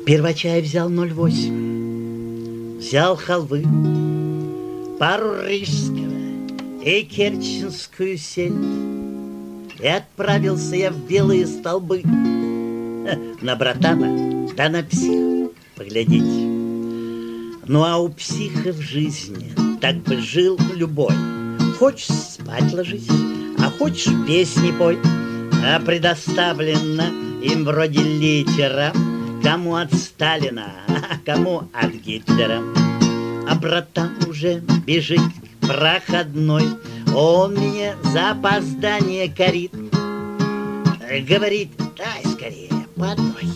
Первочай взял 0,8, взял халвы, пару рижского и керченскую сель. И отправился я в белые столбы на братана, да на психа поглядеть. Ну а у психа в жизни так бы жил любой. Хочешь спать ложись, а хочешь песни пой. А предоставлено им вроде литера, кому от Сталина, а кому от Гитлера. А братан уже бежит к проходной, он меня за опоздание корит. Говорит: дай скорее по одной.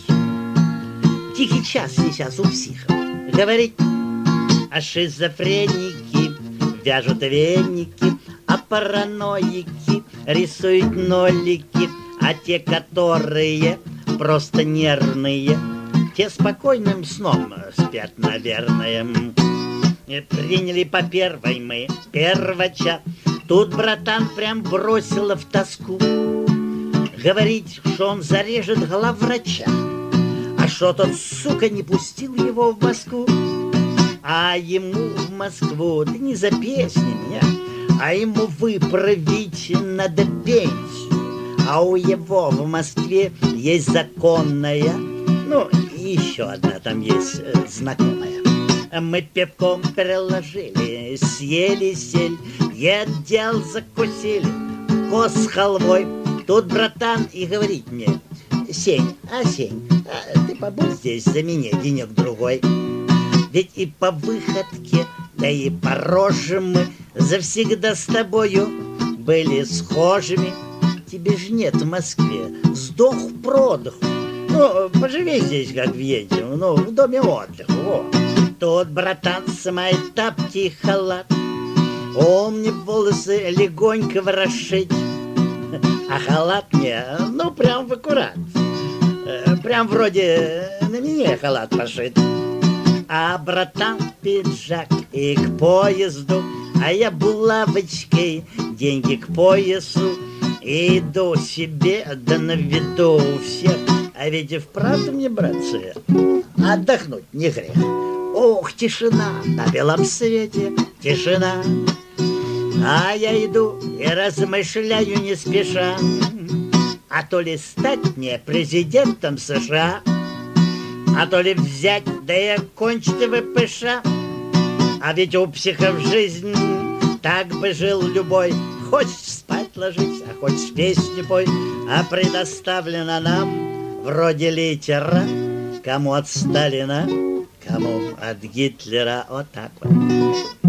Тихий час сейчас у психов. Говорит: а шизофреники вяжут веники, а параноики рисуют нолики, а те, которые просто нервные, те спокойным сном спят, наверное. Приняли по первой мы первача. Тут братан прям бросила в тоску. Говорит, что он зарежет главврача, а что тот, сука, не пустил его в Москву. А ему в Москву, да не за песни меня, а ему выправить надо пенсию. А у его в Москве есть законная, ну, и еще одна там есть знакомая. Мы пивком переложили, съели сель, едел закусили, коз с халвой. Тут братан и говорит мне: Сень, ты побудь здесь за меня денек-другой. Ведь и по выходке, да и по рожам мы завсегда с тобою были схожими. Тебе ж нет в Москве, сдох продоху. Ну, поживи здесь, как въедем, ну, в доме отдыха, вот. Тут братан снимает тапки и халат, он мне волосы легонько ворошить, а халат мне, ну, прям в аккурат. Прям вроде на меня халат пошит. А братан пиджак и к поезду, а я булавочкой деньги к поясу. Иду себе, да на виду у всех. А ведь и вправду мне, братцы, отдохнуть не грех. Ох, тишина на белом свете, тишина. А я иду и размышляю не спеша, а то ли стать мне президентом США, а то ли взять, да и окончить ВПШ. А ведь у психов жизнь так бы жил любой. Хочешь спать ложись, а хочешь песни пой. А предоставлено нам вроде литера, кому от Сталина, кому от Гитлера. Вот так вот.